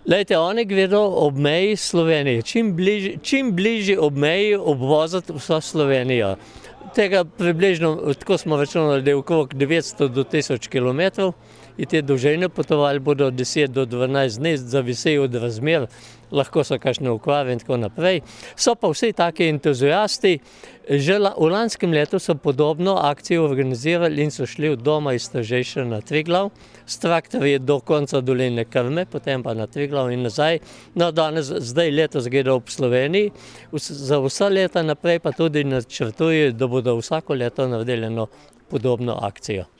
Lejte, oni gredo ob meji Slovenije, čim bližje ob meji obvoziti vso Slovenijo. Tega približno, tako smo računali, da je okrog 900 do 1000 kilometrov in te dolžine potovali bodo 10 do 12 dni, zavisi od razmer, lahko so kakšne okvare in tako naprej. So pa vsi taki entuzijasti, že v lanskem letu so podobno akcijo organizirali in so šli od doma iz Tržiča na Triglav, s traktorji do konca doline Krme, potem pa na Triglav in nazaj. No, danes, zdaj letos gredo ob Sloveniji, za vsa leta naprej pa tudi načrtujejo, da bodo vsako leto naredili eno podobno akcijo.